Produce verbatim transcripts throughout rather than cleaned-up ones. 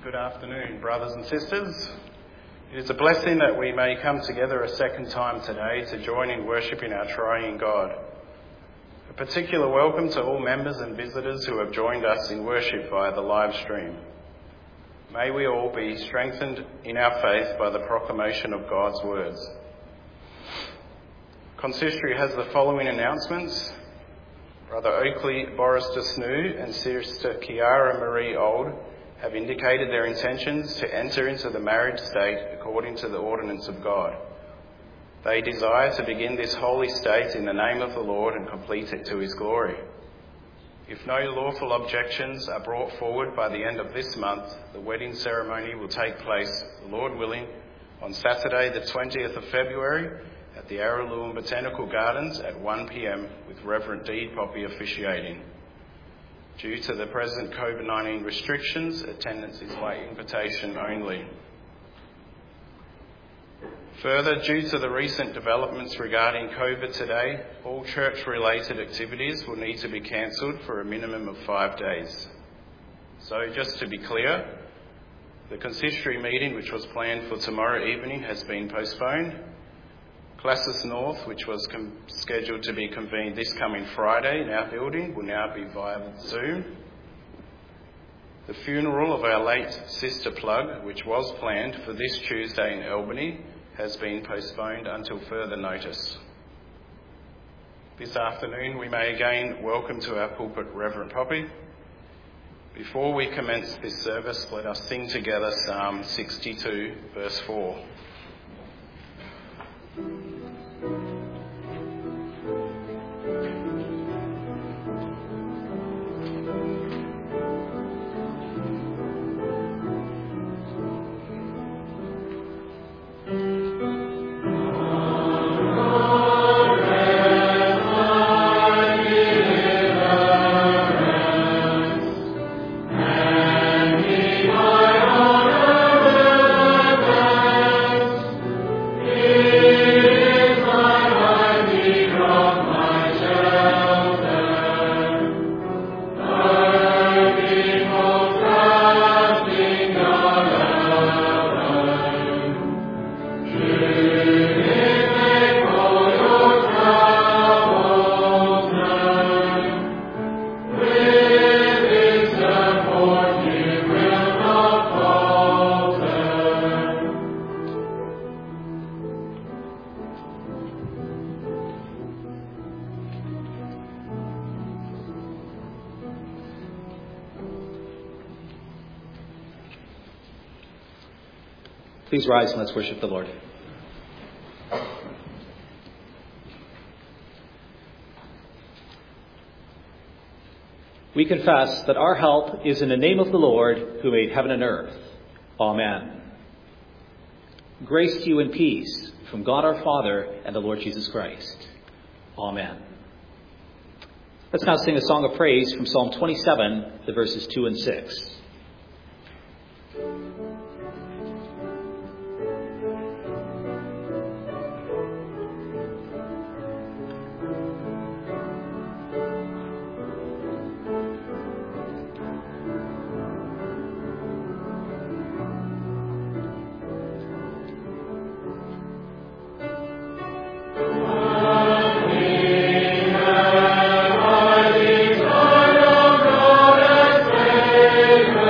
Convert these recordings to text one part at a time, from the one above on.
Good afternoon, brothers and sisters. It is a blessing that we may come together a second time today to join in worshipping our triune God. A particular welcome to all members and visitors who have joined us in worship via the live stream. May we all be strengthened in our faith by the proclamation of God's words. Consistory has the following announcements. Brother Oakley Boris Desnu and Sister Chiara Marie Old have indicated their intentions to enter into the marriage state according to the ordinance of God. They desire to begin this holy state in the name of the Lord and complete it to his glory. If no lawful objections are brought forward by the end of this month, the wedding ceremony will take place, the Lord willing, on Saturday the twentieth of February at the Araluen Botanical Gardens at one p.m. with Reverend Deed Poppy officiating. Due to the present COVID nineteen restrictions, attendance is by invitation only. Further, due to the recent developments regarding COVID today, all church-related activities will need to be cancelled for a minimum of five days. So just to be clear, the consistory meeting, which was planned for tomorrow evening, has been postponed. Classis North, which was com- scheduled to be convened this coming Friday in our building, will now be via Zoom. The funeral of our late Sister Plug, which was planned for this Tuesday in Albany, has been postponed until further notice. This afternoon we may again welcome to our pulpit Reverend Poppy. Before we commence this service, let us sing together Psalm sixty-two, verse four. Please rise and let's worship the Lord. We confess that our help is in the name of the Lord who made heaven and earth. Amen. Grace to you and peace from God our Father and the Lord Jesus Christ. Amen. Let's now sing a song of praise from Psalm twenty-seven, the verses two and six. Amen.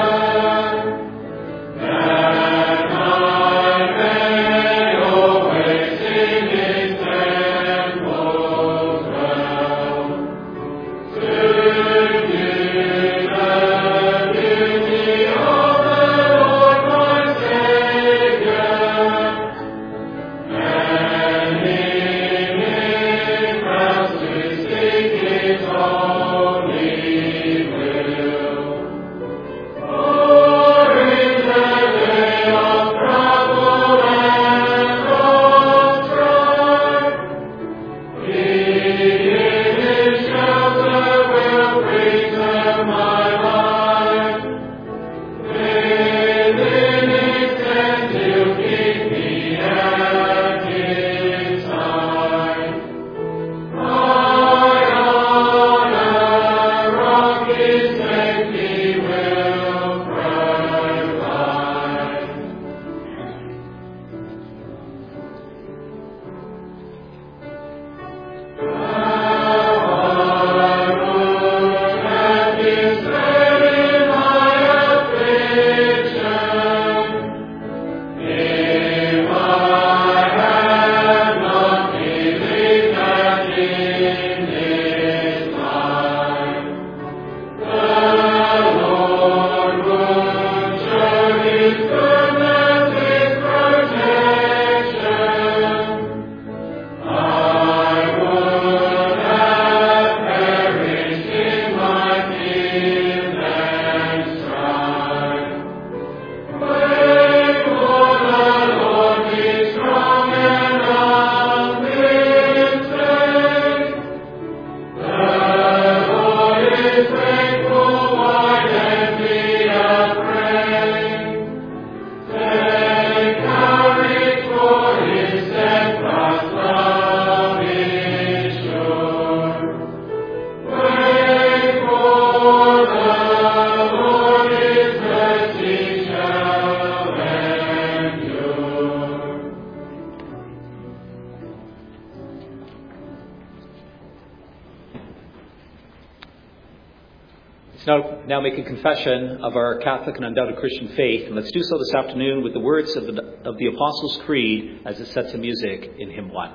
Let's now, now make a confession of our Catholic and undoubted Christian faith, and let's do so this afternoon with the words of the, of the Apostles' Creed as it's set to music in hymn one.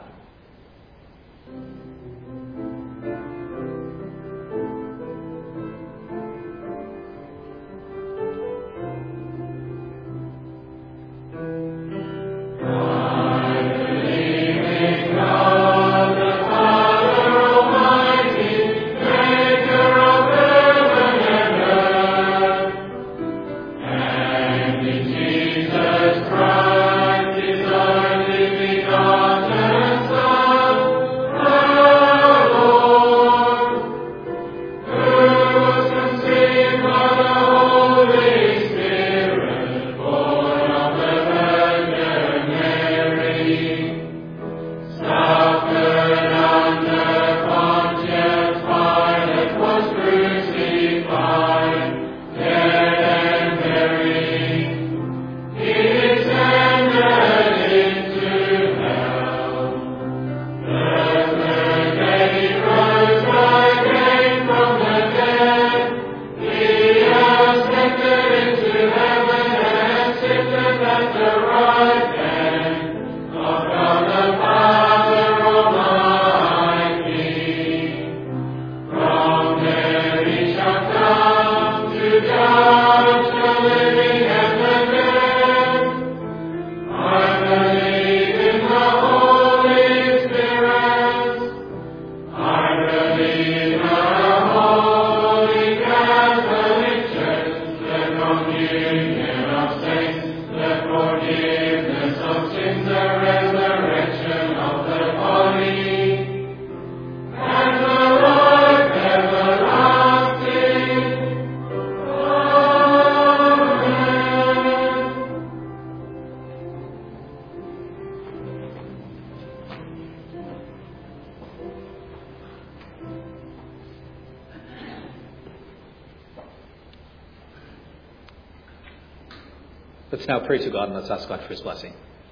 Let's now pray to God and let's ask God for his blessing.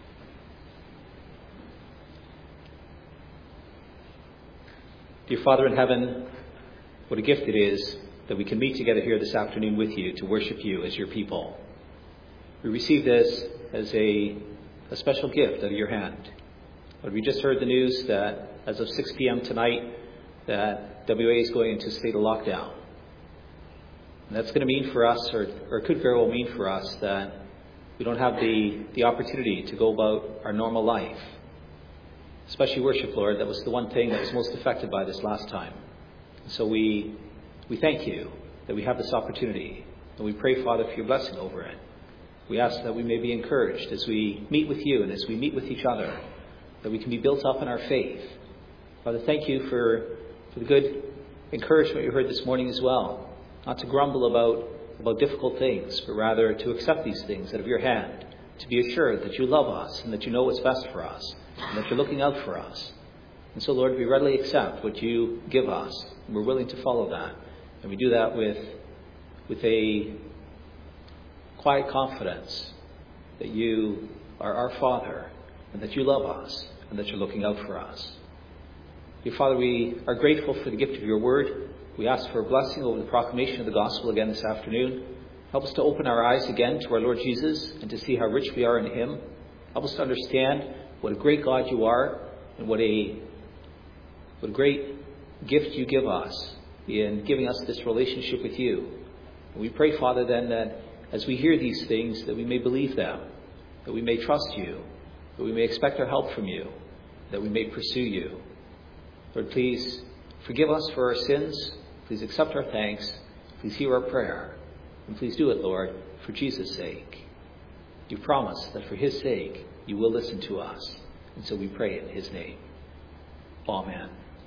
Dear Father in heaven, what a gift it is that we can meet together here this afternoon with you to worship you as your people. We receive this as a, a special gift out of your hand. But we just heard the news that as of six p.m. tonight, that W A is going into a state of lockdown. And that's going to mean for us, or, or could very well mean for us, that we don't have the, the opportunity to go about our normal life. Especially worship, Lord. That was the one thing that was most affected by this last time. So we we thank you that we have this opportunity. And we pray, Father, for your blessing over it. We ask that we may be encouraged as we meet with you and as we meet with each other, that we can be built up in our faith. Father, thank you for, for the good encouragement you heard this morning as well. Not to grumble about about difficult things, but rather to accept these things out of your hand, to be assured that you love us and that you know what's best for us, and that you're looking out for us. And so, Lord, we readily accept what you give us, and we're willing to follow that. And we do that with, with a quiet confidence that you are our Father, and that you love us, and that you're looking out for us. Dear Father, we are grateful for the gift of your word. We ask for a blessing over the proclamation of the gospel again this afternoon. Help us to open our eyes again to our Lord Jesus and to see how rich we are in him. Help us to understand what a great God you are and what a, what a great gift you give us in giving us this relationship with you. And we pray, Father, then that as we hear these things, that we may believe them, that we may trust you, that we may expect our help from you, that we may pursue you. Lord, please forgive us for our sins. Please accept our thanks. Please hear our prayer. And please do it, Lord, for Jesus' sake. You promise that for his sake, you will listen to us. And so we pray in his name. Amen.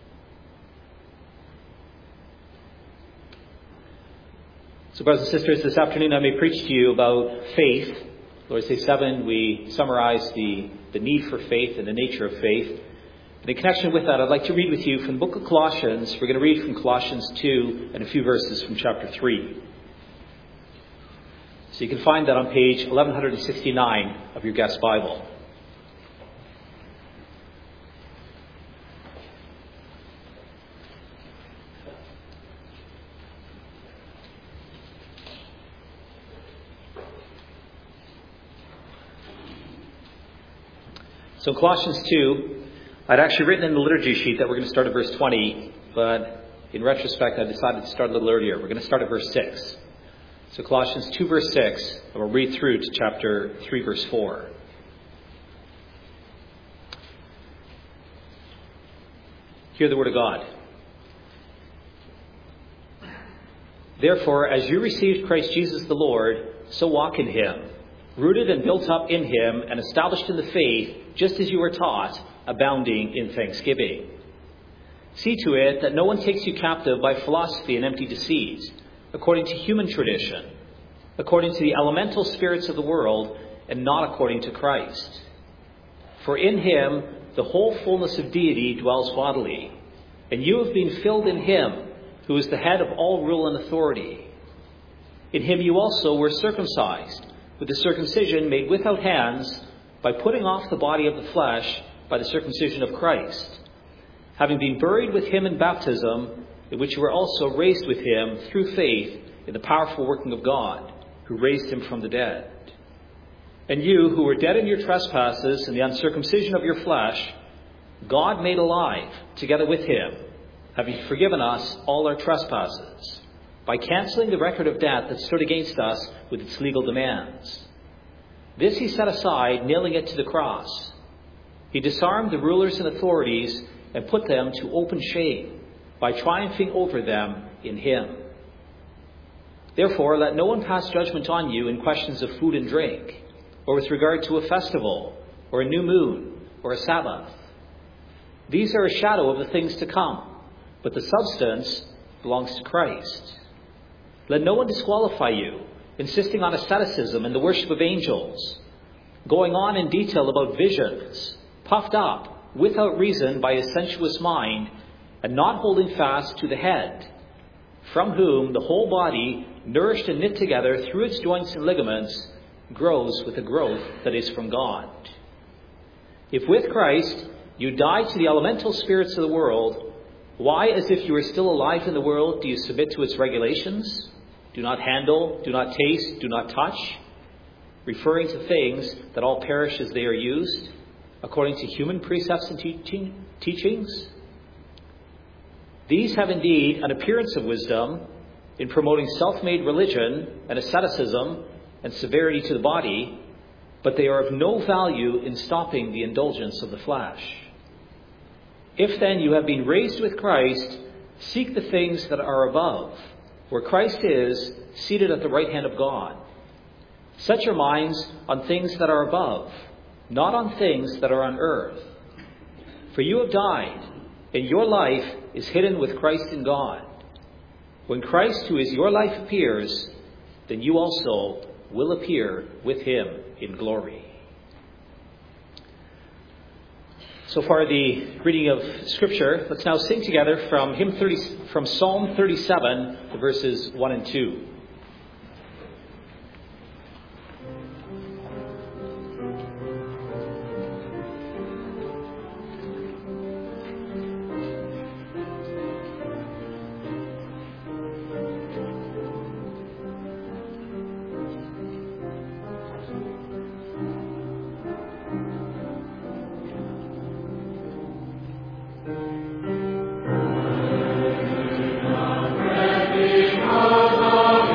So, brothers and sisters, this afternoon I may preach to you about faith. Lord's Day seven, we summarize the, the need for faith and the nature of faith. And in connection with that, I'd like to read with you from the book of Colossians. We're going to read from Colossians two and a few verses from chapter three. So you can find that on page eleven sixty-nine of your guest Bible. So Colossians two, I'd actually written in the liturgy sheet that we're going to start at verse twenty, but in retrospect, I decided to start a little earlier. We're going to start at verse six. So Colossians two, verse six, and we'll read through to chapter three, verse four. Hear the word of God. Therefore, as you received Christ Jesus the Lord, so walk in him, rooted and built up in him and established in the faith, just as you were taught, abounding in thanksgiving. See to it that no one takes you captive by philosophy and empty deceit, according to human tradition, according to the elemental spirits of the world, and not according to Christ. For in him the whole fullness of deity dwells bodily, and you have been filled in him, who is the head of all rule and authority. In him you also were circumcised, with the circumcision made without hands, by putting off the body of the flesh by the circumcision of Christ, having been buried with him in baptism, in which you were also raised with him through faith in the powerful working of God, who raised him from the dead. And you, who were dead in your trespasses and the uncircumcision of your flesh, God made alive together with him, having forgiven us all our trespasses, by cancelling the record of debt that stood against us with its legal demands. This he set aside, nailing it to the cross. He disarmed the rulers and authorities and put them to open shame by triumphing over them in him. Therefore, let no one pass judgment on you in questions of food and drink, or with regard to a festival, or a new moon, or a Sabbath. These are a shadow of the things to come, but the substance belongs to Christ. Let no one disqualify you, insisting on asceticism and the worship of angels, going on in detail about visions, puffed up without reason by a sensuous mind, and not holding fast to the head, from whom the whole body, nourished and knit together through its joints and ligaments, grows with a growth that is from God. If with Christ you died to the elemental spirits of the world, why, as if you were still alive in the world, do you submit to its regulations? Do not handle, do not taste, do not touch, referring to things that all perish as they are used, according to human precepts and teaching, teachings? These have indeed an appearance of wisdom in promoting self-made religion and asceticism and severity to the body, but they are of no value in stopping the indulgence of the flesh. If then you have been raised with Christ, seek the things that are above, where Christ is, seated at the right hand of God. Set your minds on things that are above, not on things that are on earth. For you have died, and your life is hidden with Christ in God. When Christ, who is your life, appears, then you also will appear with him in glory. So far, the reading of Scripture. Let's now sing together from hymn thirty, from Psalm thirty-seven, the verses one and two. Because of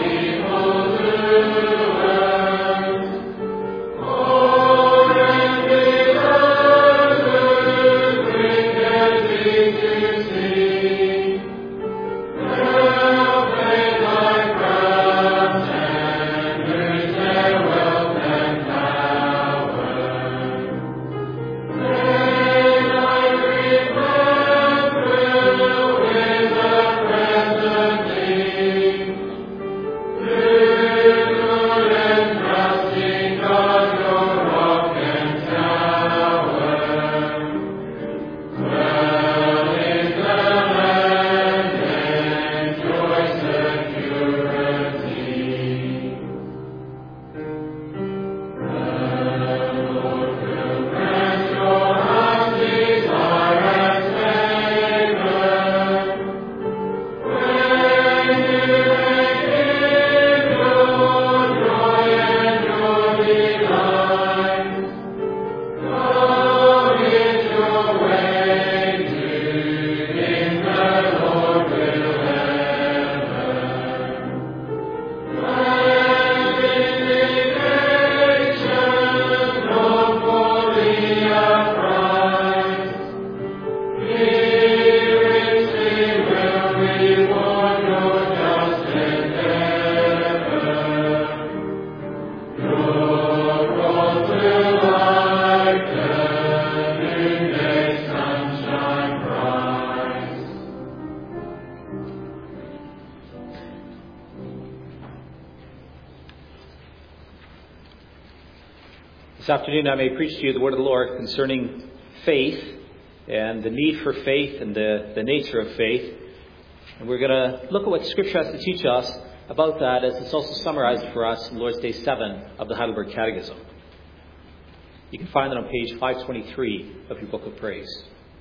This afternoon I may preach to you the word of the Lord concerning faith and the need for faith and the, the nature of faith. And we're going to look at what Scripture has to teach us about that, as it's also summarized for us in Lord's Day seven of the Heidelberg Catechism. You can find it on page five twenty-three of your Book of Praise.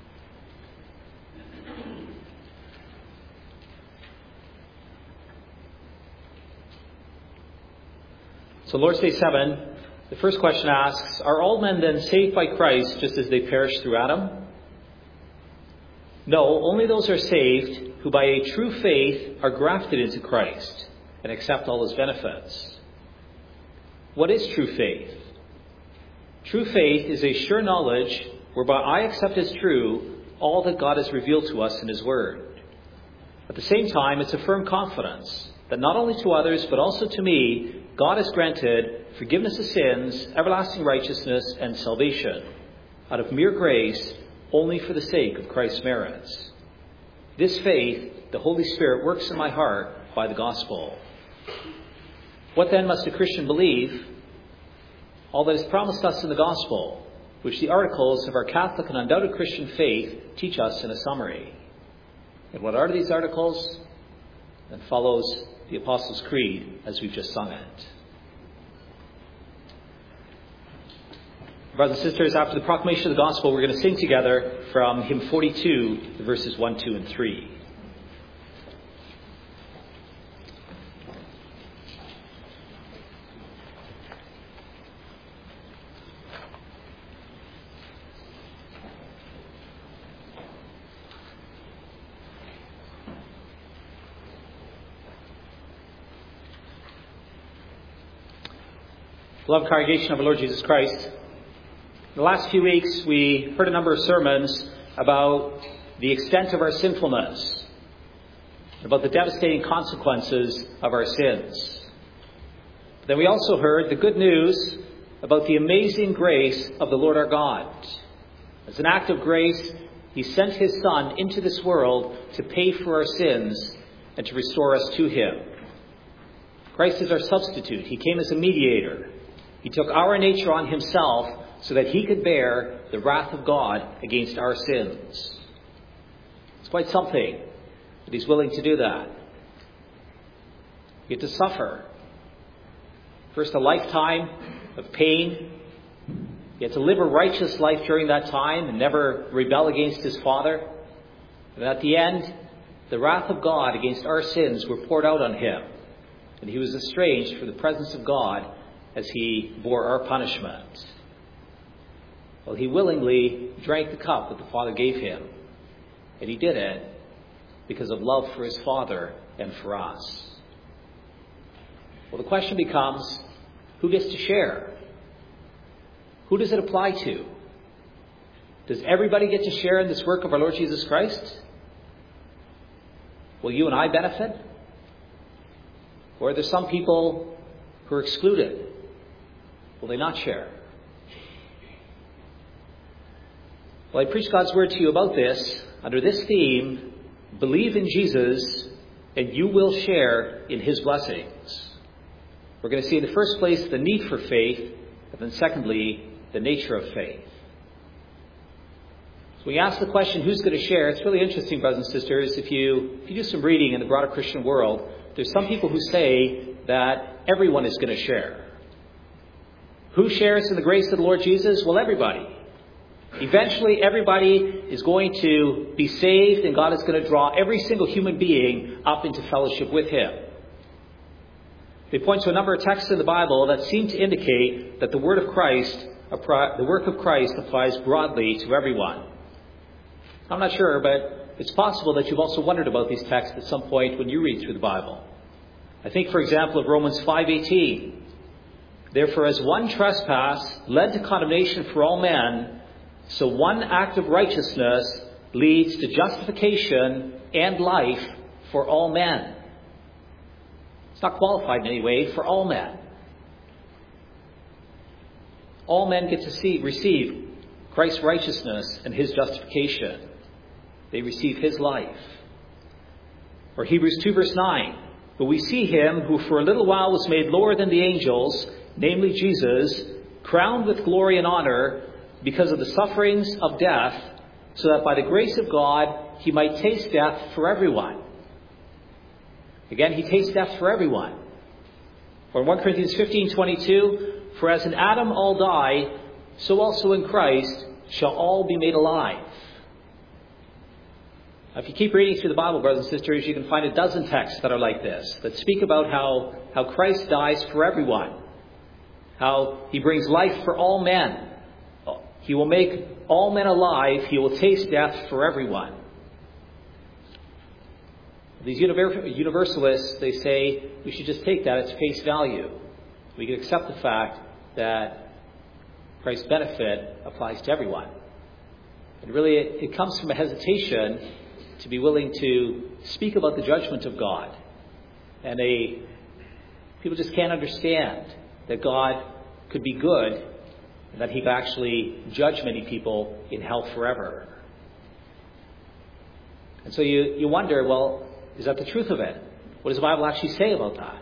So Lord's Day seven, the first question asks, are all men then saved by Christ just as they perished through Adam? No, only those are saved who by a true faith are grafted into Christ and accept all his benefits. What is true faith? True faith is a sure knowledge whereby I accept as true all that God has revealed to us in his word. At the same time, it's a firm confidence that not only to others but also to me, God has granted forgiveness of sins, everlasting righteousness, and salvation out of mere grace only for the sake of Christ's merits. This faith, the Holy Spirit works in my heart by the gospel. What then must a Christian believe? All that is promised us in the gospel, which the articles of our Catholic and undoubted Christian faith teach us in a summary. And what are these articles? Then follows the Apostles' Creed as we've just sung it. Brothers and sisters, after the proclamation of the gospel, we're going to sing together from hymn forty-two, verses one, two, and three. Beloved congregation of our Lord Jesus Christ, in the last few weeks we heard a number of sermons about the extent of our sinfulness, about the devastating consequences of our sins. Then we also heard the good news about the amazing grace of the Lord our God. As an act of grace, he sent his Son into this world to pay for our sins and to restore us to him. Christ is our substitute. He came as a mediator. He took our nature on himself so that he could bear the wrath of God against our sins. It's quite something that he's willing to do that. You get to suffer. First, a lifetime of pain. You have to live a righteous life during that time and never rebel against his Father. And at the end, the wrath of God against our sins were poured out on him. And he was estranged from the presence of God as he bore our punishment. Well, he willingly drank the cup that the Father gave him. And he did it because of love for his Father and for us. Well, the question becomes, who gets to share? Who does it apply to? Does everybody get to share in this work of our Lord Jesus Christ? Will you and I benefit? Or are there some people who are excluded? Will they not share? Well, I preach God's word to you about this under this theme, believe in Jesus and you will share in his blessings. We're going to see in the first place the need for faith, and then secondly, the nature of faith. So we ask the question, who's going to share? It's really interesting, brothers and sisters. If you, if you do some reading in the broader Christian world, there's some people who say that everyone is going to share. Who shares in the grace of the Lord Jesus? Well, everybody. Eventually, everybody is going to be saved, and God is going to draw every single human being up into fellowship with him. They point to a number of texts in the Bible that seem to indicate that the word of Christ, the work of Christ, applies broadly to everyone. I'm not sure, but it's possible that you've also wondered about these texts at some point when you read through the Bible. I think, for example, of Romans five eighteen. Therefore, as one trespass led to condemnation for all men, so one act of righteousness leads to justification and life for all men. It's not qualified in any way, for all men. All men get to see, receive Christ's righteousness and his justification. They receive his life. Or Hebrews two verse nine. But we see him who for a little while was made lower than the angels, namely Jesus, crowned with glory and honor because of the sufferings of death, so that by the grace of God he might taste death for everyone. Again, he tastes death for everyone. For in First Corinthians fifteen twenty-two, for as in Adam all die, so also in Christ shall all be made alive. Now, if you keep reading through the Bible, brothers and sisters, you can find a dozen texts that are like this, that speak about how, how Christ dies for everyone, how he brings life for all men. He will make all men alive. He will taste death for everyone. These universalists, they say we should just take that at face value. We can accept the fact that Christ's benefit applies to everyone. And really, it, it comes from a hesitation to be willing to speak about the judgment of God. And they, people just can't understand that God could be good and that he could actually judge many people in hell forever. And so you, you wonder, well, is that the truth of it? What does the Bible actually say about that?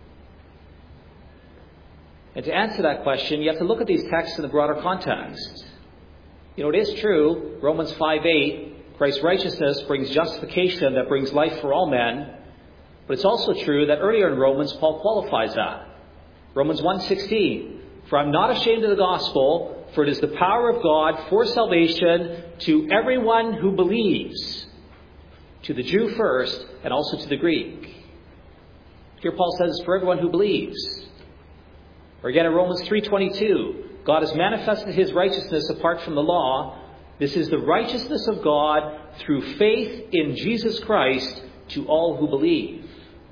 And to answer that question, you have to look at these texts in the broader context. You know, it is true, Romans five eight, Christ's righteousness brings justification that brings life for all men. But it's also true that earlier in Romans, Paul qualifies that. Romans one sixteen, for I'm not ashamed of the gospel, for it is the power of God for salvation to everyone who believes, to the Jew first, and also to the Greek. Here Paul says, for everyone who believes. Or again in Romans three twenty-two, God has manifested his righteousness apart from the law. This is the righteousness of God through faith in Jesus Christ to all who believe.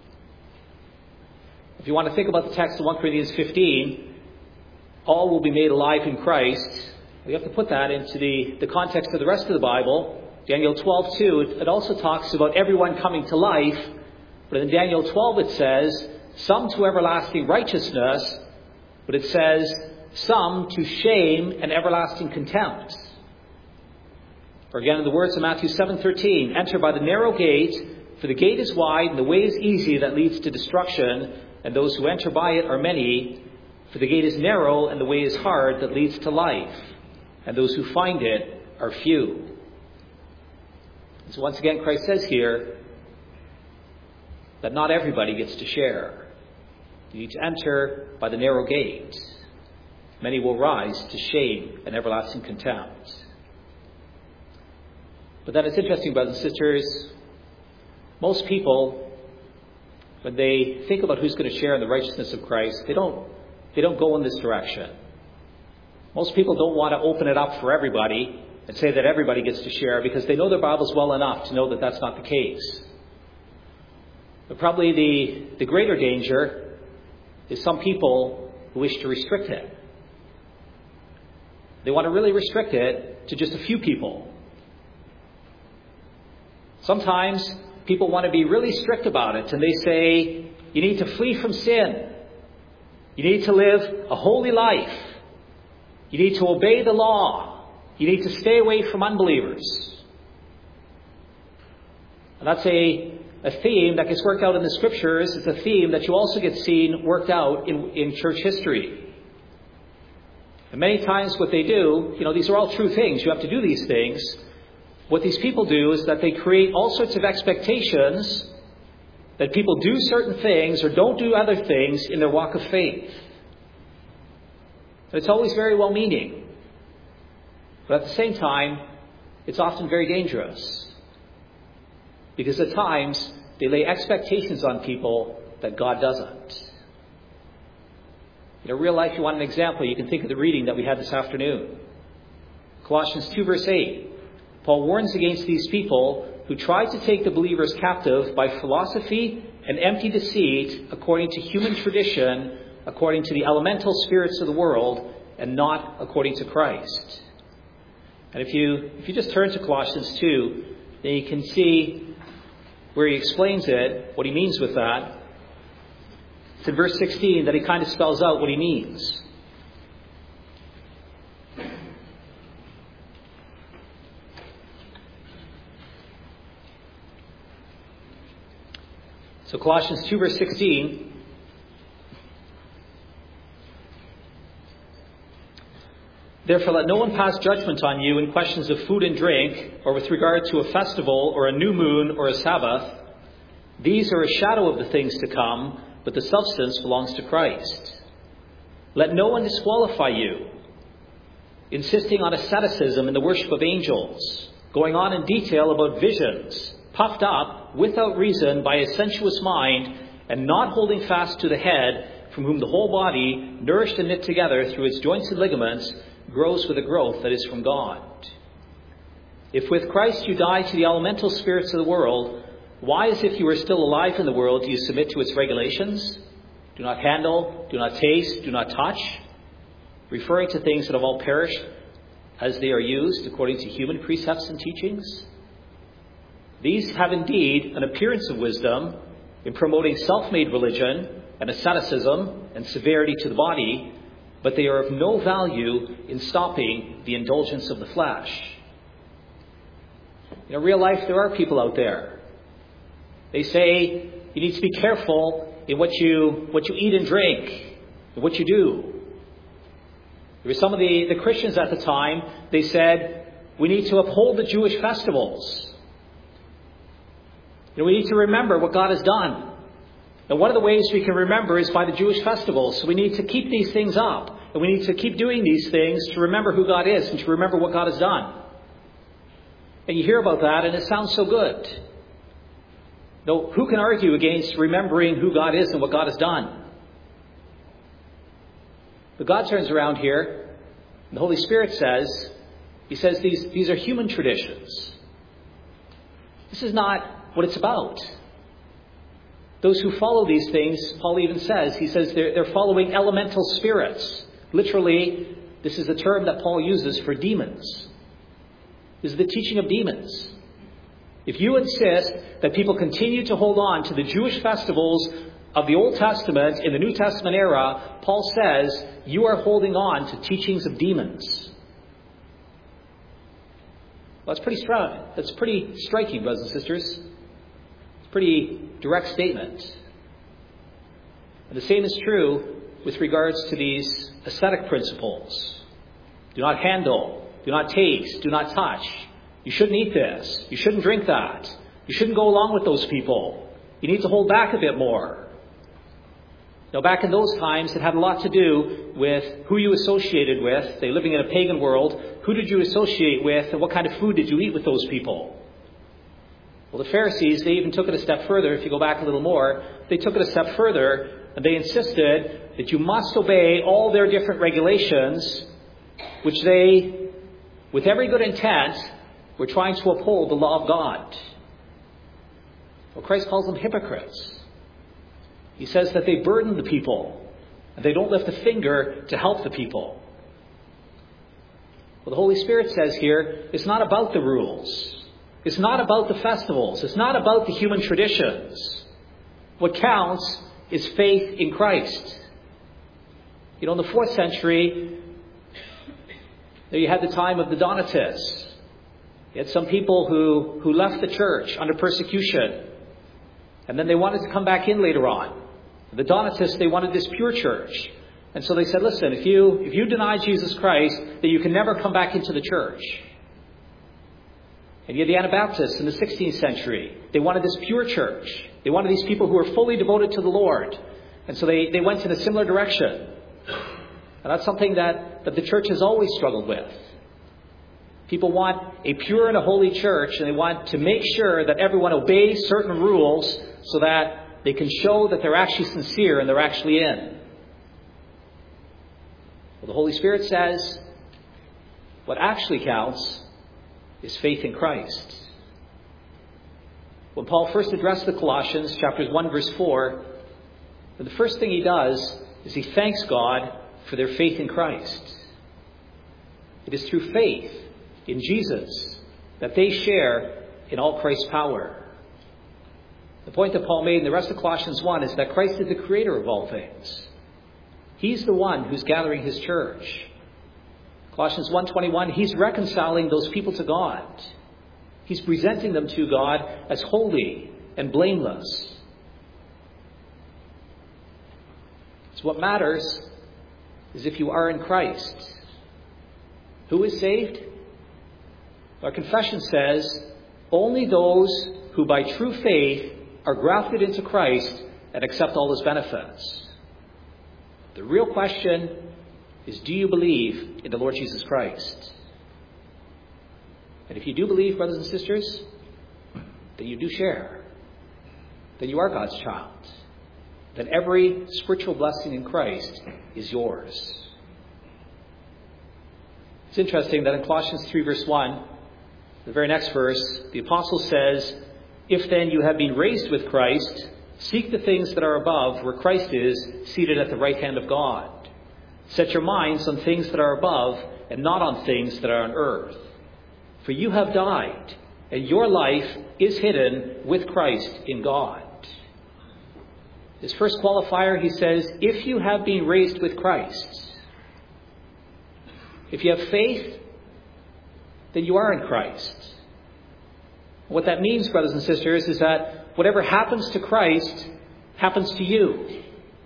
If you want to think about the text of First Corinthians fifteen, all will be made alive in Christ. You have to put that into the, the context of the rest of the Bible. Daniel twelve two, it, it also talks about everyone coming to life. But in Daniel twelve it says, some to everlasting righteousness, but it says, some to shame and everlasting contempt. Or again in the words of Matthew seven thirteen, enter by the narrow gate, for the gate is wide and the way is easy that leads to destruction, and those who enter by it are many. For the gate is narrow and the way is hard that leads to life, and those who find it are few. And so once again, Christ says here that not everybody gets to share. You need to enter by the narrow gate. Many will rise to shame and everlasting contempt. But then it's interesting, brothers and sisters, most people, when they think about who's going to share in the righteousness of Christ, they don't, they don't go in this direction. Most people don't want to open it up for everybody and say that everybody gets to share because they know their Bibles well enough to know that that's not the case. But probably the, the greater danger is some people who wish to restrict it. They want to really restrict it to just a few people. Sometimes people want to be really strict about it, and they say, you need to flee from sin. You need to live a holy life. You need to obey the law. You need to stay away from unbelievers. And that's a, a theme that gets worked out in the Scriptures. It's a theme that you also get seen worked out in, in church history. And many times what they do, you know, these are all true things. You have to do these things. What these people do is that they create all sorts of expectations that people do certain things or don't do other things in their walk of faith. And it's always very well-meaning. But at the same time, it's often very dangerous. Because at times, they lay expectations on people that God doesn't. In real life, you want an example, you can think of the reading that we had this afternoon. Colossians two verse eight. Paul warns against these people who try to take the believers captive by philosophy and empty deceit according to human tradition, according to the elemental spirits of the world, and not according to Christ. And if you if you just turn to Colossians two, then you can see where he explains it, what he means with that. It's in verse sixteen that he kind of spells out what he means. So Colossians two verse sixteen. Therefore, let no one pass judgment on you in questions of food and drink, or with regard to a festival, or a new moon, or a Sabbath. These are a shadow of the things to come, but the substance belongs to Christ. Let no one disqualify you, insisting on asceticism and the worship of angels, going on in detail about visions, puffed up without reason by a sensuous mind, and not holding fast to the head, from whom the whole body, nourished and knit together through its joints and ligaments, grows with a growth that is from God. If with Christ you die to the elemental spirits of the world, why, as if you were still alive in the world, do you submit to its regulations? Do not handle, do not taste, do not touch, referring to things that have all perished as they are used according to human precepts and teachings? These have indeed an appearance of wisdom in promoting self-made religion and asceticism and severity to the body, but they are of no value in stopping the indulgence of the flesh. In real life, there are people out there. They say you need to be careful in what you what you eat and drink, and what you do. There were some of the, the Christians at the time, they said, we need to uphold the Jewish festivals. You know, we need to remember what God has done. And one of the ways we can remember is by the Jewish festivals. So we need to keep these things up. And we need to keep doing these things to remember who God is and to remember what God has done. And you hear about that and it sounds so good. No, who can argue against remembering who God is and what God has done? But God turns around here, and the Holy Spirit says, He says these, these are human traditions. This is not what it's about. Those who follow these things, Paul even says, he says they're, they're following elemental spirits. Literally, this is a term that Paul uses for demons. This is the teaching of demons. If you insist that people continue to hold on to the Jewish festivals of the Old Testament in the New Testament era, Paul says you are holding on to teachings of demons. Well, that's pretty strong. That's pretty striking, brothers and sisters. It's a pretty direct statement. And the same is true with regards to these ascetic principles. Do not handle, do not taste, do not touch. You shouldn't eat this. You shouldn't drink that. You shouldn't go along with those people. You need to hold back a bit more. Now, back in those times, it had a lot to do with who you associated with. They living in a pagan world. Who did you associate with, and what kind of food did you eat with those people? Well, the Pharisees, they even took it a step further. If you go back a little more, they took it a step further, and they insisted that you must obey all their different regulations, which they, with every good intent, were trying to uphold the law of God. Well, Christ calls them hypocrites. He says that they burden the people, and they don't lift a finger to help the people. Well, the Holy Spirit says here, it's not about the rules. It's not about the festivals. It's not about the human traditions. What counts is faith in Christ. You know, in the fourth century, there you had the time of the Donatists. You had some people who, who left the church under persecution. And then they wanted to come back in later on. The Donatists, they wanted this pure church. And so they said, listen, if you if you deny Jesus Christ, then you can never come back into the church. And you had the Anabaptists in the sixteenth century. They wanted this pure church. They wanted these people who were fully devoted to the Lord. And so they, they went in a similar direction. And that's something that, that the church has always struggled with. People want a pure and a holy church, and they want to make sure that everyone obeys certain rules so that they can show that they're actually sincere and they're actually in. Well, the Holy Spirit says what actually counts is faith in Christ. When Paul first addressed the Colossians, chapters one, verse four, the first thing he does is he thanks God for their faith in Christ. It is through faith in Jesus that they share in all Christ's power. The point that Paul made in the rest of Colossians one is that Christ is the creator of all things. He's the one who's gathering his church. Colossians one twenty-one, he's reconciling those people to God. He's presenting them to God as holy and blameless. So what matters is if you are in Christ. Who is saved? Our confession says, only those who by true faith are grafted into Christ and accept all his benefits. The real question is, do you believe in the Lord Jesus Christ? And if you do believe, brothers and sisters, then you do share. Then you are God's child. Then every spiritual blessing in Christ is yours. It's interesting that in Colossians three verse one, the very next verse, the apostle says, if then you have been raised with Christ, seek the things that are above, where Christ is, seated at the right hand of God. Set your minds on things that are above, and not on things that are on earth. For you have died, and your life is hidden with Christ in God. His first qualifier, he says, if you have been raised with Christ. If you have faith, then you are in Christ. What that means, brothers and sisters, is that whatever happens to Christ happens to you.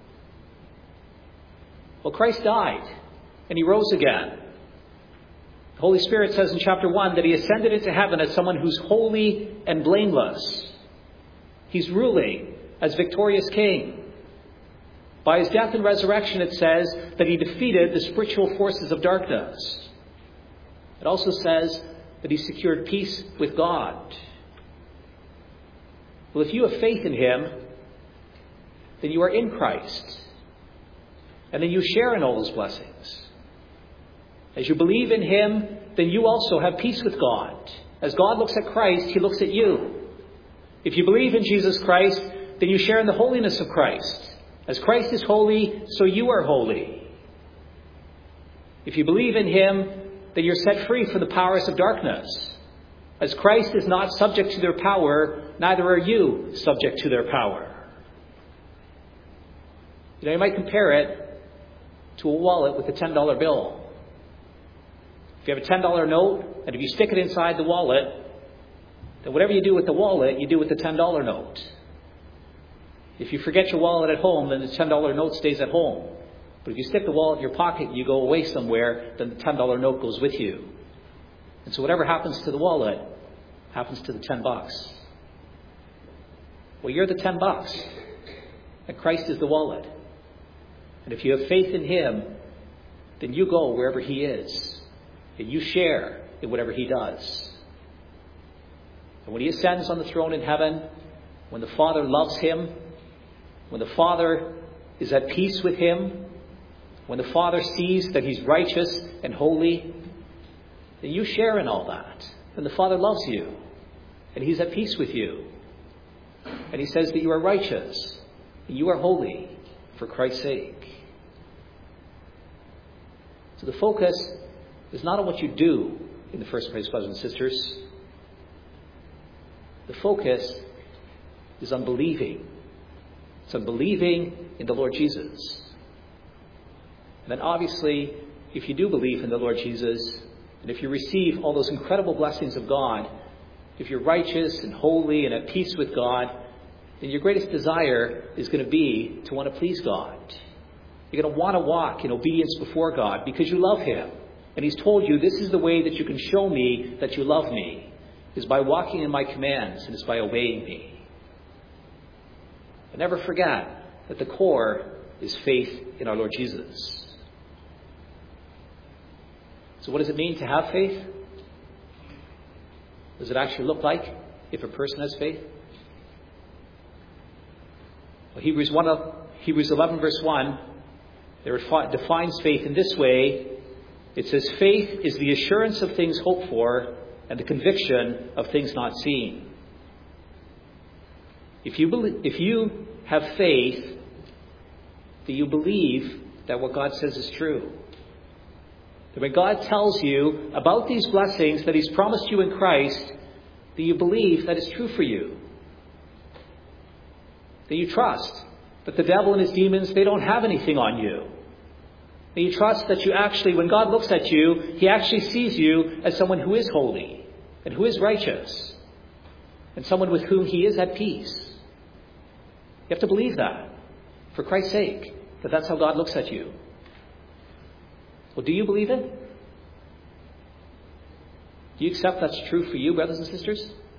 Well, Christ died, and he rose again. The Holy Spirit says in chapter one that he ascended into heaven as someone who's holy and blameless. He's ruling as victorious king. By his death and resurrection, it says that he defeated the spiritual forces of darkness. It also says that he secured peace with God. Well, if you have faith in him, then you are in Christ. And then you share in all those blessings. As you believe in him, then you also have peace with God. As God looks at Christ, he looks at you. If you believe in Jesus Christ, then you share in the holiness of Christ. As Christ is holy, so you are holy. If you believe in him, then you're set free from the powers of darkness. As Christ is not subject to their power, neither are you subject to their power. You know, you might compare it to a wallet with a ten dollar bill. If you have a ten dollar note, and if you stick it inside the wallet, then whatever you do with the wallet, you do with the ten dollar note. If you forget your wallet at home, then the ten dollar note stays at home. But if you stick the wallet in your pocket and you go away somewhere, then the ten dollar note goes with you. And so whatever happens to the wallet happens to the ten bucks. Well, you're the ten bucks, and Christ is the wallet. And if you have faith in him, then you go wherever he is, and you share in whatever he does. And when he ascends on the throne in heaven, when the Father loves him, when the Father is at peace with him, when the Father sees that he's righteous and holy, then you share in all that. And the Father loves you, and he's at peace with you. And he says that you are righteous, and you are holy for Christ's sake. So the focus is not on what you do in the first place, brothers and sisters. The focus is on believing. It's on believing in the Lord Jesus. And then obviously, if you do believe in the Lord Jesus, and if you receive all those incredible blessings of God, if you're righteous and holy and at peace with God, then your greatest desire is going to be to want to please God. You're going to want to walk in obedience before God because you love him. And he's told you, this is the way that you can show me that you love me, is by walking in my commands, and it's by obeying me. But never forget that the core is faith in our Lord Jesus. So what does it mean to have faith? Does it actually look like if a person has faith? Well, Hebrews one, Hebrews eleven verse one, it defines faith in this way. It says, faith is the assurance of things hoped for and the conviction of things not seen. If you believe, if you have faith, do you believe that what God says is true? That when God tells you about these blessings that he's promised you in Christ, do you believe that it's true for you? That you trust that the devil and his demons, they don't have anything on you. That you trust that you actually, when God looks at you, he actually sees you as someone who is holy and who is righteous and someone with whom he is at peace. You have to believe that for Christ's sake, that that's how God looks at you. Well, do you believe it? Do you accept that's true for you, brothers and sisters?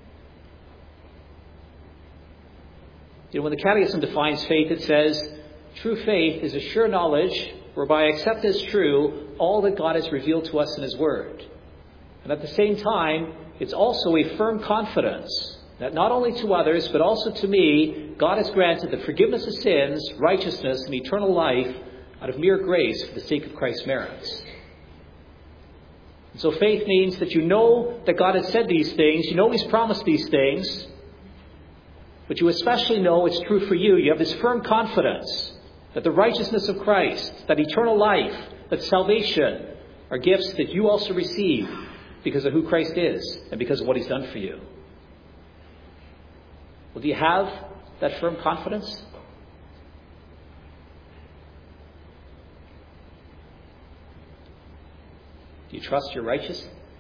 You know, when the Catechism defines faith, it says, true faith is a sure knowledge whereby I accept as true all that God has revealed to us in His Word. And at the same time, it's also a firm confidence that not only to others, but also to me, God has granted the forgiveness of sins, righteousness, and eternal life out of mere grace for the sake of Christ's merits. And so faith means that you know that God has said these things, you know He's promised these things, but you especially know it's true for you. You have this firm confidence that the righteousness of Christ, that eternal life, that salvation are gifts that you also receive because of who Christ is and because of what He's done for you. Well, do you have that firm confidence? Do you trust you're righteous?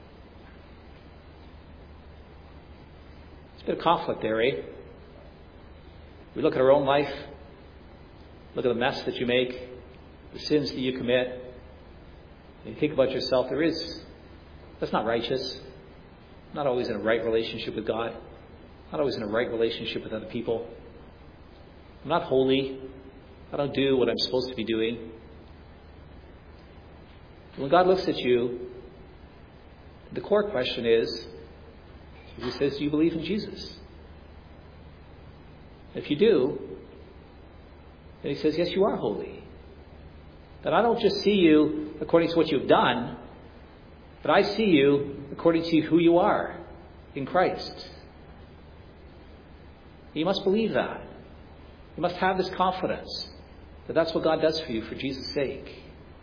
There's a bit of conflict there, eh? We look at our own life, look at the mess that you make, the sins that you commit, and you think about yourself, there is, that's not righteous. I'm not always in a right relationship with God. I'm not always in a right relationship with other people. I'm not holy. I don't do what I'm supposed to be doing. When God looks at you, the core question is, He says, do you believe in Jesus? If you do, then He says, yes, you are holy. That I don't just see you according to what you've done, but I see you according to who you are in Christ. You must believe that. You must have this confidence that that's what God does for you for Jesus' sake.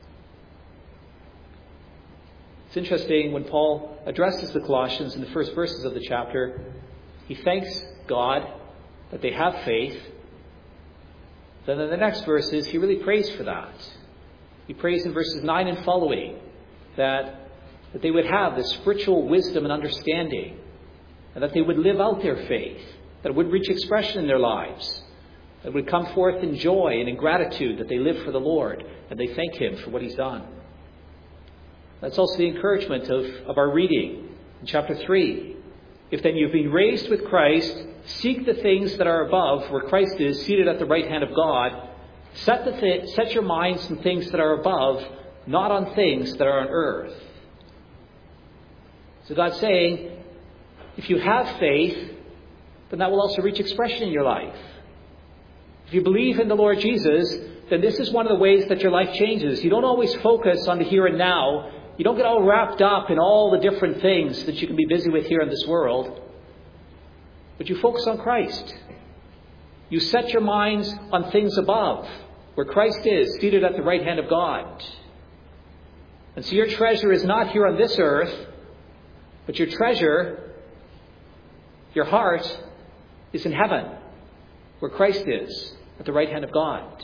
It's interesting, when Paul addresses the Colossians in the first verses of the chapter, he thanks God that they have faith. Then in the next verses, he really prays for that. He prays in verses nine and following that, that they would have this spiritual wisdom and understanding, and that they would live out their faith, that it would reach expression in their lives, that it would come forth in joy and in gratitude that they live for the Lord and they thank Him for what He's done. That's also the encouragement of, of our reading in chapter three. If then you've been raised with Christ, seek the things that are above, where Christ is seated at the right hand of God. Set, the th- set your minds on things that are above, not on things that are on earth. So God's saying, if you have faith, then that will also reach expression in your life. If you believe in the Lord Jesus, then this is one of the ways that your life changes. You don't always focus on the here and now. You don't get all wrapped up in all the different things that you can be busy with here in this world. But you focus on Christ. You set your minds on things above, where Christ is, seated at the right hand of God. And so your treasure is not here on this earth, but your treasure, your heart, is in heaven, where Christ is, at the right hand of God.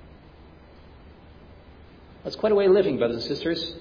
That's quite a way of living, brothers and sisters.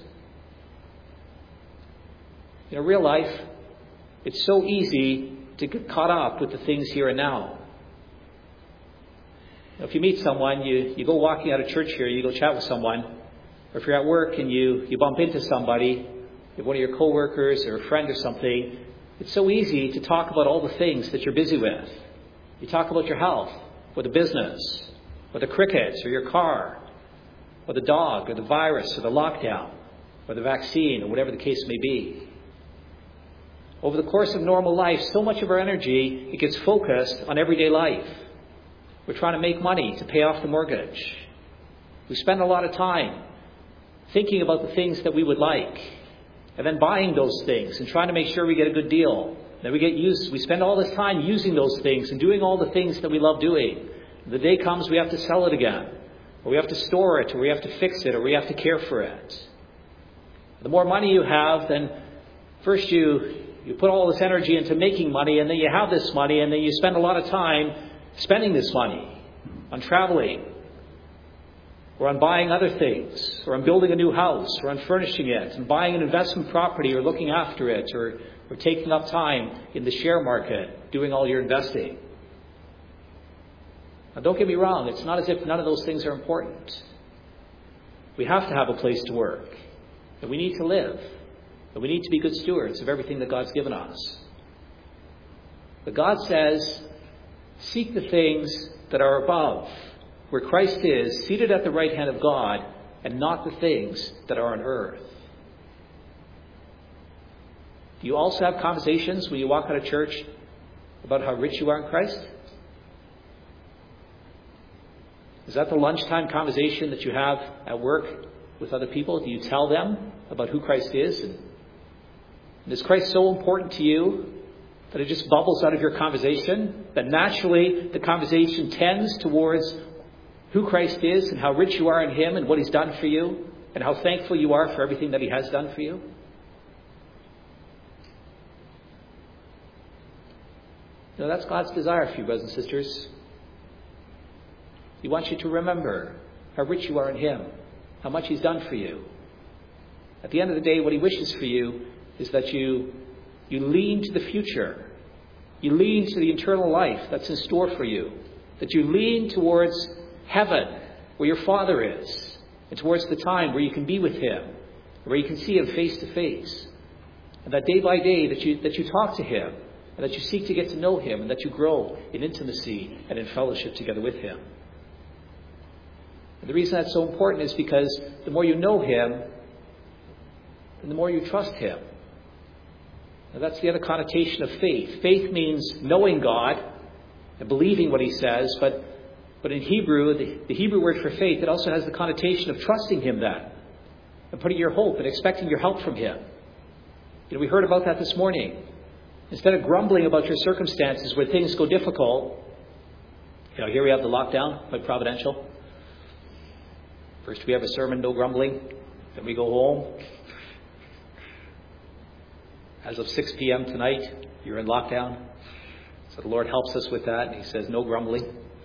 In real life, it's so easy to get caught up with the things here and now. You know, if you meet someone, you, you go walking out of church here, you go chat with someone, or if you're at work and you, you bump into somebody, if one of your coworkers or a friend or something, it's so easy to talk about all the things that you're busy with. You talk about your health, or the business, or the cricket, or your car, or the dog, or the virus, or the lockdown, or the vaccine, or whatever the case may be. Over the course of normal life, so much of our energy, it gets focused on everyday life. We're trying to make money to pay off the mortgage. We spend a lot of time thinking about the things that we would like, and then buying those things and trying to make sure we get a good deal. Then we get used. We spend all this time using those things and doing all the things that we love doing. The day comes, we have to sell it again, or we have to store it, or we have to fix it, or we have to care for it. The more money you have, then first you you put all this energy into making money, and then you have this money, and then you spend a lot of time spending this money on traveling, or on buying other things, or on building a new house, or on furnishing it, and buying an investment property, or looking after it, or, or taking up time in the share market, doing all your investing. Now, don't get me wrong, it's not as if none of those things are important. We have to have a place to work, and we need to live. And we need to be good stewards of everything that God's given us. But God says, seek the things that are above, where Christ is, seated at the right hand of God, and not the things that are on earth. Do you also have conversations when you walk out of church about how rich you are in Christ? Is that the lunchtime conversation that you have at work with other people? Do you tell them about who Christ is? And is Christ so important to you that it just bubbles out of your conversation? That naturally the conversation tends towards who Christ is and how rich you are in Him and what He's done for you and how thankful you are for everything that He has done for you? You know, that's God's desire for you, brothers and sisters. He wants you to remember how rich you are in Him, how much He's done for you. At the end of the day, what He wishes for you is that you, you lean to the future. You lean to the eternal life that's in store for you. That you lean towards heaven, where your Father is, and towards the time where you can be with Him, where you can see Him face to face. And that day by day that you, that you talk to Him, and that you seek to get to know Him, and that you grow in intimacy and in fellowship together with Him. And the reason that's so important is because the more you know Him, and the more you trust Him. Now that's the other connotation of faith. Faith means knowing God and believing what He says, but, but in Hebrew, the, the Hebrew word for faith, it also has the connotation of trusting Him then, and putting your hope and expecting your help from Him. You know, we heard about that this morning. Instead of grumbling about your circumstances where things go difficult, you know, here we have the lockdown by Providential. First we have a sermon, no grumbling. Then we go home. As of six p.m. tonight, you're in lockdown. So the Lord helps us with that, and He says, no grumbling.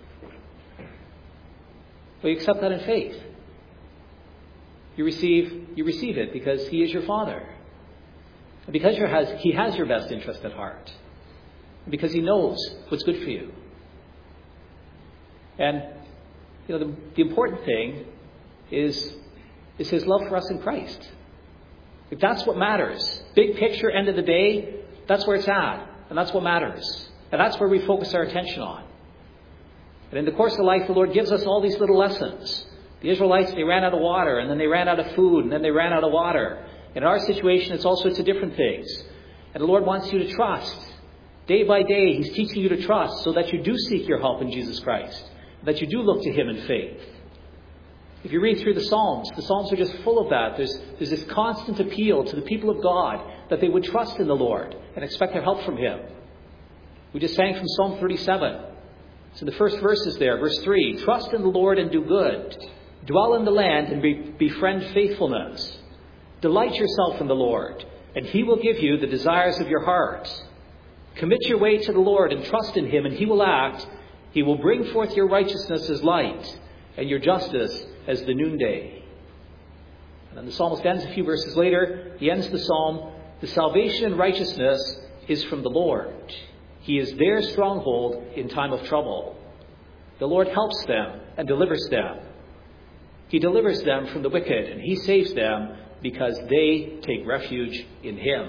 But you accept that in faith. You receive, you receive it because He is your Father. And because you're has, He has your best interest at heart. And because He knows what's good for you. And, you know, the, the important thing is, is His love for us in Christ. If that's what matters, big picture, end of the day, that's where it's at. And that's what matters. And that's where we focus our attention on. And in the course of life, the Lord gives us all these little lessons. The Israelites, they ran out of water, and then they ran out of food, and then they ran out of water. In our situation, it's all sorts of different things. And the Lord wants you to trust. Day by day, He's teaching you to trust so that you do seek your help in Jesus Christ. That you do look to Him in faith. If you read through the Psalms, the Psalms are just full of that. There's, there's this constant appeal to the people of God that they would trust in the Lord and expect their help from Him. We just sang from Psalm thirty-seven. So the first verse is there, verse three. Trust in the Lord and do good. Dwell in the land and be, befriend faithfulness. Delight yourself in the Lord, and He will give you the desires of your heart. Commit your way to the Lord and trust in Him, and He will act. He will bring forth your righteousness as light, and your justice as the noonday. And then the psalmist ends a few verses later. He ends the psalm, the salvation and righteousness is from the Lord. He is their stronghold in time of trouble. The Lord helps them and delivers them. He delivers them from the wicked, and He saves them because they take refuge in Him.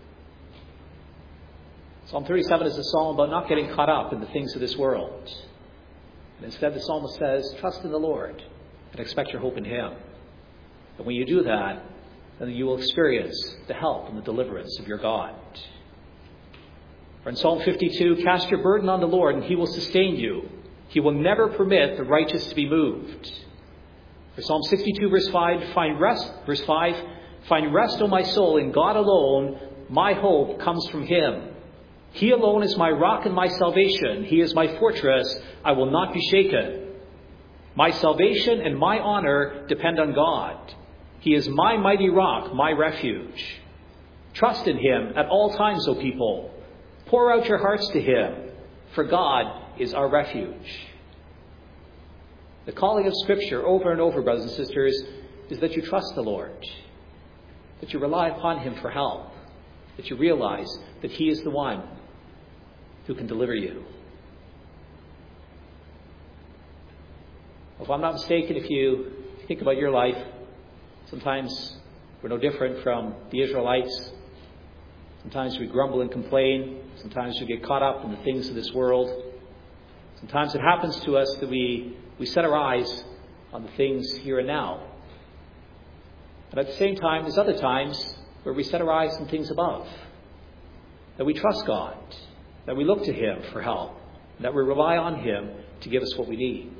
Psalm thirty-seven is a psalm about not getting caught up in the things of this world. And instead, the psalmist says, trust in the Lord and expect your hope in Him. And when you do that, then you will experience the help and the deliverance of your God. Or in Psalm fifty-two, cast your burden on the Lord and He will sustain you. He will never permit the righteous to be moved. For Psalm sixty-two, verse five, find rest, verse five, find rest, O my soul, in God alone. My hope comes from Him. He alone is my rock and my salvation. He is my fortress. I will not be shaken. My salvation and my honor depend on God. He is my mighty rock, my refuge. Trust in Him at all times, O people. Pour out your hearts to Him, for God is our refuge. The calling of Scripture over and over, brothers and sisters, is that you trust the Lord, that you rely upon Him for help, that you realize that He is the one who can deliver you. If I'm not mistaken, if you think about your life, sometimes We're no different from the Israelites. Sometimes we grumble and complain. Sometimes we get caught up in the things of this world. Sometimes it happens to us that we, we set our eyes on the things here and now. And at the same time, there's other times where we set our eyes on things above. That we trust God. That we look to Him for help. That we rely on Him to give us what we need.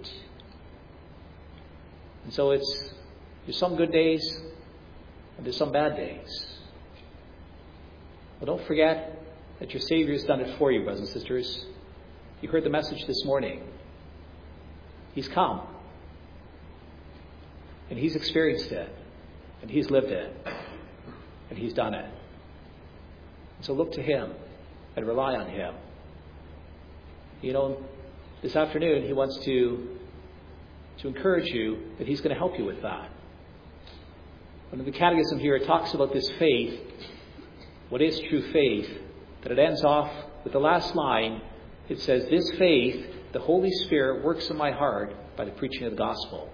And so it's, there's some good days and there's some bad days. But don't forget that your Savior has done it for you, brothers and sisters. You heard the message this morning. He's come. And He's experienced it. And He's lived it. And He's done it. And so look to Him and rely on Him. You know, this afternoon He wants to, to encourage you that He's going to help you with that. When in the Catechism here it talks about this faith, what is true faith, that it ends off with the last line. It says, this faith, the Holy Spirit works in my heart by the preaching of the gospel.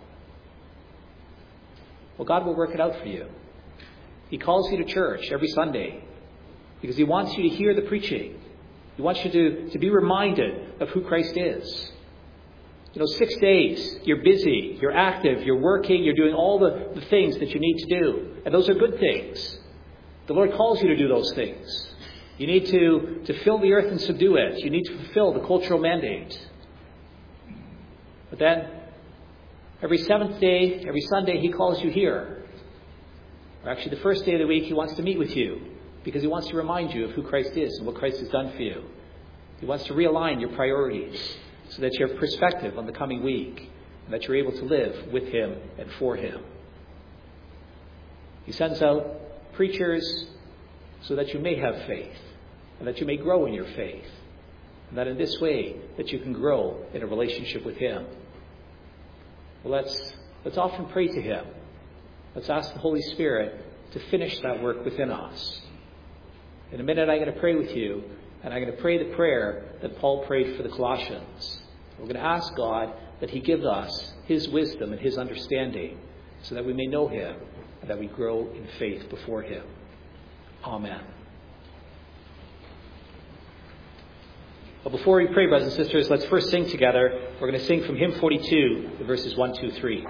Well, God will work it out for you. He calls you to church every Sunday because He wants you to hear the preaching. He wants you to, to be reminded of who Christ is. You know, six days, you're busy, you're active, you're working, you're doing all the, the things that you need to do. And those are good things. The Lord calls you to do those things. You need to, to fill the earth and subdue it. You need to fulfill the cultural mandate. But then, every seventh day, every Sunday, He calls you here. Or actually, the first day of the week, He wants to meet with you because He wants to remind you of who Christ is and what Christ has done for you. He wants to realign your priorities so that you have perspective on the coming week and that you're able to live with Him and for Him. He sends out preachers so that you may have faith and that you may grow in your faith. And that in this way that you can grow in a relationship with Him. Well, let's, let's often pray to Him. Let's ask the Holy Spirit to finish that work within us. In a minute I'm going to pray with you, and I'm going to pray the prayer that Paul prayed for the Colossians. We're going to ask God that He give us His wisdom and His understanding so that we may know Him and that we grow in faith before Him. Amen. Well, before we pray, brothers and sisters, let's first sing together. We're going to sing from hymn forty-two, the verses one, two, three.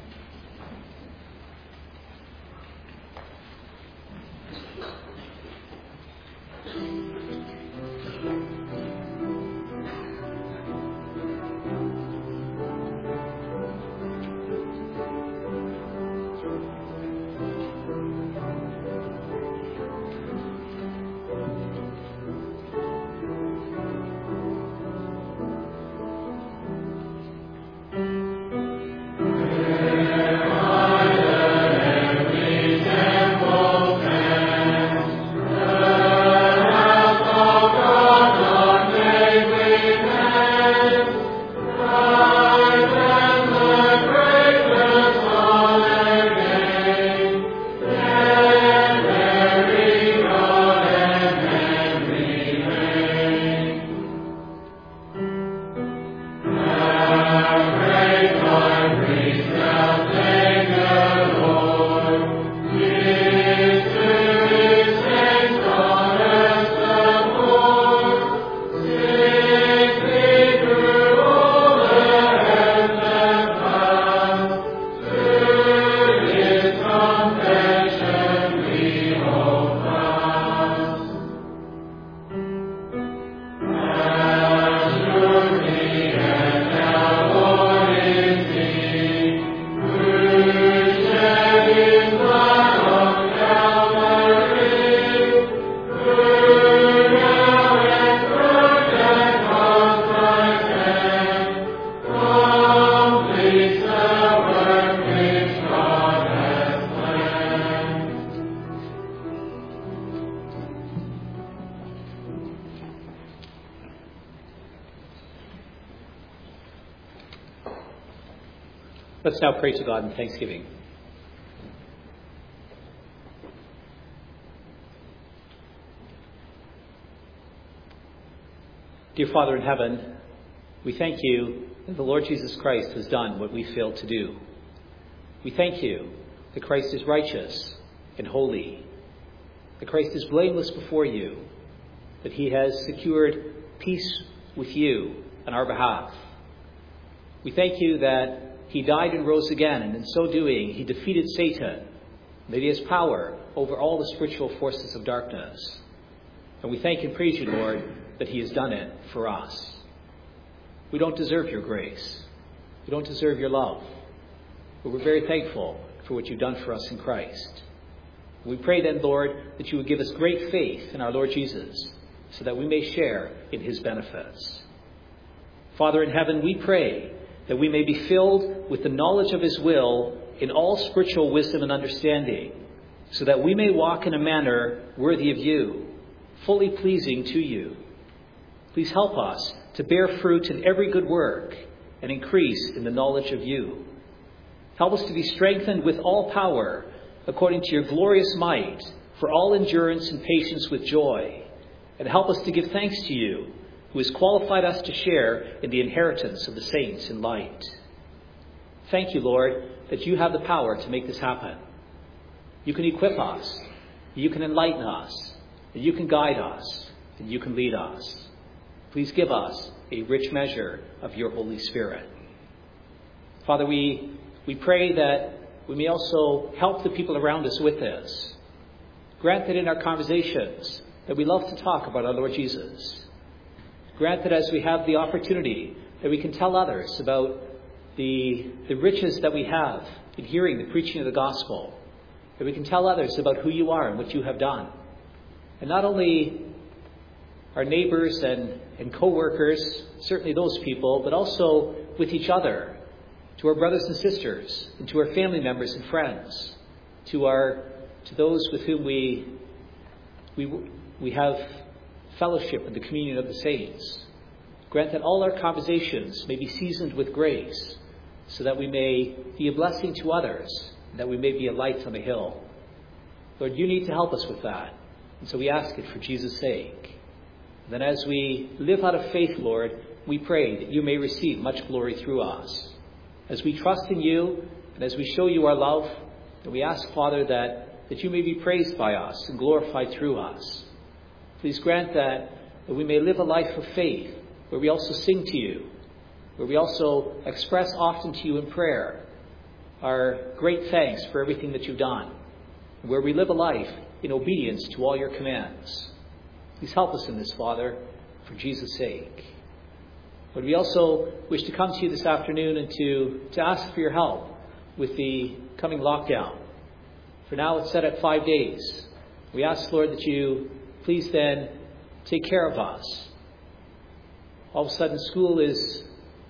Let's now pray to God in thanksgiving. Dear Father in heaven, we thank you that the Lord Jesus Christ has done what we failed to do. We thank you that Christ is righteous and holy, that Christ is blameless before you, that he has secured peace with you on our behalf. We thank you that he died and rose again, and in so doing, he defeated Satan, that he has power over all the spiritual forces of darkness. And we thank and praise you, Lord, that he has done it for us. We don't deserve your grace. We don't deserve your love. But we're very thankful for what you've done for us in Christ. We pray then, Lord, that you would give us great faith in our Lord Jesus, so that we may share in his benefits. Father in heaven, we pray that we may be filled with the knowledge of his will in all spiritual wisdom and understanding, so that we may walk in a manner worthy of you, fully pleasing to you. Please help us to bear fruit in every good work and increase in the knowledge of you. Help us to be strengthened with all power according to your glorious might for all endurance and patience with joy. And help us to give thanks to you, who has qualified us to share in the inheritance of the saints in light. Thank you, Lord, that you have the power to make this happen. You can equip us, you can enlighten us, and you can guide us, and you can lead us. Please give us a rich measure of your Holy Spirit. Father, we, we pray that we may also help the people around us with this. Grant that in our conversations, that we love to talk about our Lord Jesus. Grant that as we have the opportunity, that we can tell others about the, the riches that we have in hearing the preaching of the gospel. That we can tell others about who you are and what you have done. And not only our neighbors and, and co-workers, certainly those people, but also with each other, to our brothers and sisters, and to our family members and friends, to our to those with whom we we we have fellowship in the communion of the saints. Grant that all our conversations may be seasoned with grace, so that we may be a blessing to others, and that we may be a light on the hill. Lord, you need to help us with that, and so we ask it for Jesus' sake. Then as we live out of faith, Lord, we pray that you may receive much glory through us. As we trust in you, and as we show you our love, and we ask, Father, that, that you may be praised by us and glorified through us. Please grant that, that we may live a life of faith, where we also sing to you, where we also express often to you in prayer our great thanks for everything that you've done, and where we live a life in obedience to all your commands. Please help us in this, Father, for Jesus' sake. But we also wish to come to you this afternoon and to, to ask for your help with the coming lockdown. For now it's set at five days. We ask, Lord, that you please then take care of us. All of a sudden school is,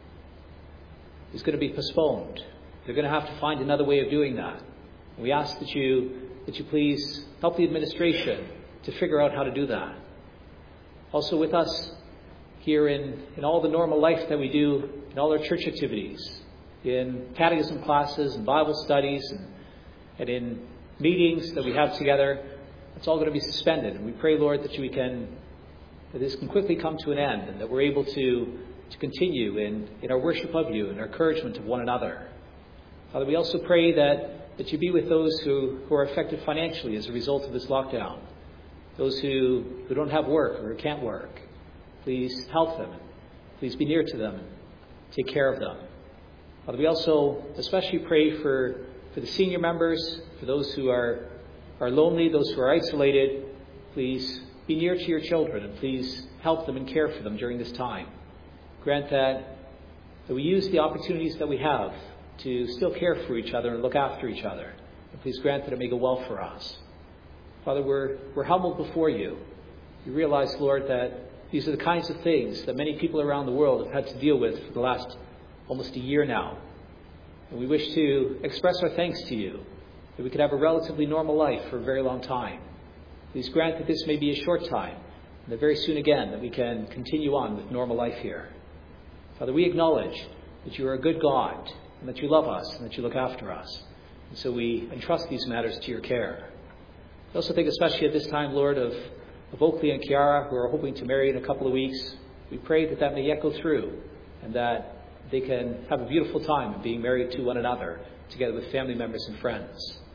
is going to be postponed. They're going to have to find another way of doing that. We ask that you, that you please help the administration to figure out how to do that. Also with us here in, in all the normal life that we do, in all our church activities, in catechism classes and Bible studies and, and in meetings that we have together, it's all going to be suspended. And we pray, Lord, that we can, that this can quickly come to an end and that we're able to, to continue in, in our worship of you and our encouragement of one another. Father, we also pray that, that you be with those who, who are affected financially as a result of this lockdown. Those who, who don't have work or who can't work. Please help them. Please be near to them and take care of them. Father, we also especially pray for, for the senior members, for those who are, are lonely, those who are isolated. Please be near to your children and please help them and care for them during this time. Grant that, that we use the opportunities that we have to still care for each other and look after each other. And please grant that it may go well for us. Father, we're, we're humbled before you. We realize, Lord, that these are the kinds of things that many people around the world have had to deal with for the last almost a year now. And we wish to express our thanks to you, that we could have a relatively normal life for a very long time. Please grant that this may be a short time, and that very soon again that we can continue on with normal life here. Father, we acknowledge that you are a good God, and that you love us, and that you look after us. And so we entrust these matters to your care. I also think especially at this time, Lord, of, of Oakley and Kiara, who are hoping to marry in a couple of weeks. We pray that that may yet go through, and that they can have a beautiful time of being married to one another, together with family members and friends.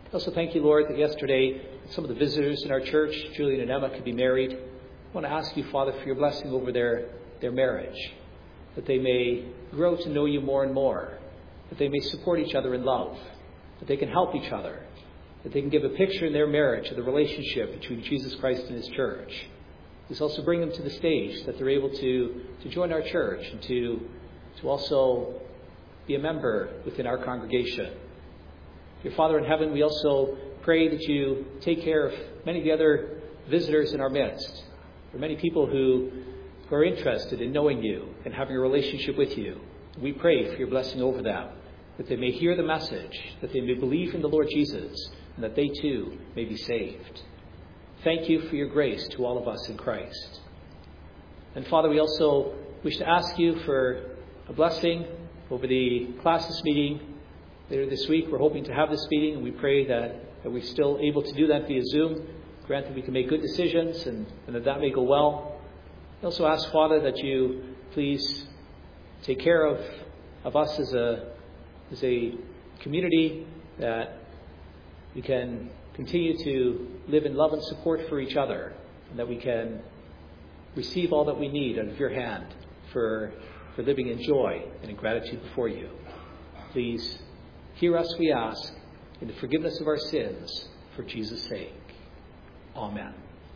I also thank you, Lord, that yesterday some of the visitors in our church, Julian and Emma, could be married. I want to ask you, Father, for your blessing over their, their marriage, that they may grow to know you more and more, that they may support each other in love, that they can help each other, that they can give a picture in their marriage of the relationship between Jesus Christ and his church. Please also bring them to the stage that they're able to, to join our church and to, to also be a member within our congregation. Dear Father in heaven, we also pray that you take care of many of the other visitors in our midst. There are many people who, who are interested in knowing you and having a relationship with you. We pray for your blessing over them, that they may hear the message, that they may believe in the Lord Jesus, and that they too may be saved. Thank you for your grace to all of us in Christ. And Father, we also wish to ask you for a blessing over the classes meeting later this week. We're hoping to have this meeting, and we pray that, that we're still able to do that via Zoom. Grant that we can make good decisions and, and that that may go well. We also ask, Father, that you please take care of, of us as a, as a community, that we can continue to live in love and support for each other, and that we can receive all that we need out of your hand for, for living in joy and in gratitude before you. Please hear us, we ask, in the forgiveness of our sins, for Jesus' sake. Amen.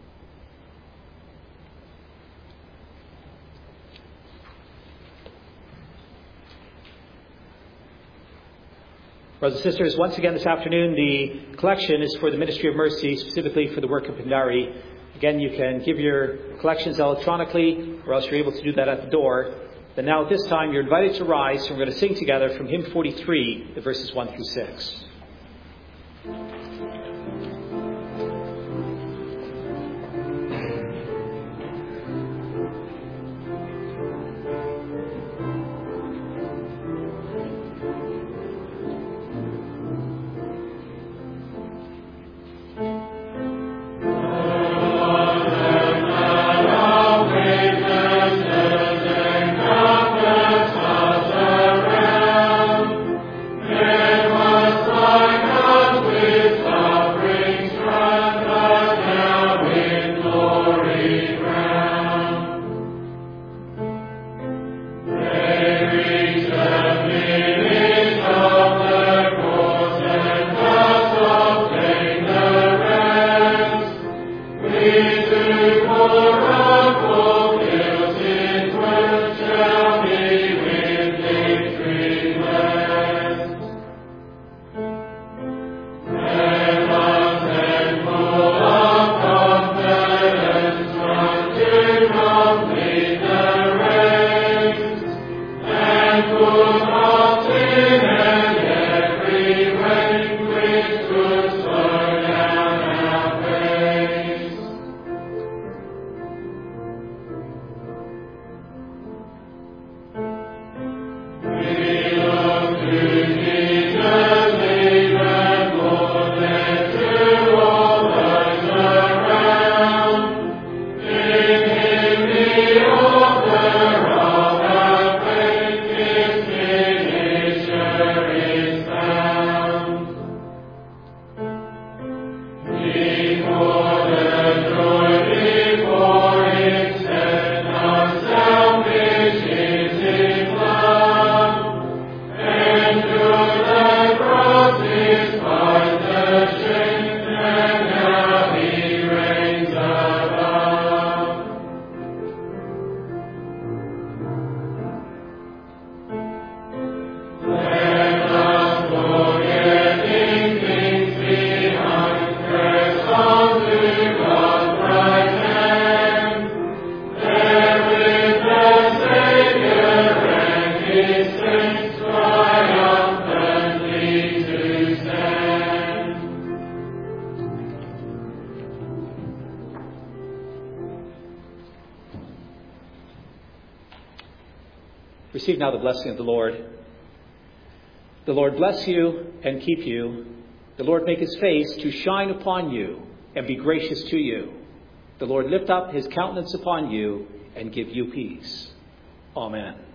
Brothers and sisters, once again this afternoon, the collection is for the Ministry of Mercy, specifically for the work of Pindari. Again, you can give your collections electronically, or else you're able to do that at the door. But now at this time, you're invited to rise, and we're going to sing together from hymn forty-three, the verses one through six. Receive now the blessing of the Lord. The Lord bless you and keep you. The Lord make his face to shine upon you and be gracious to you. The Lord lift up his countenance upon you and give you peace. Amen.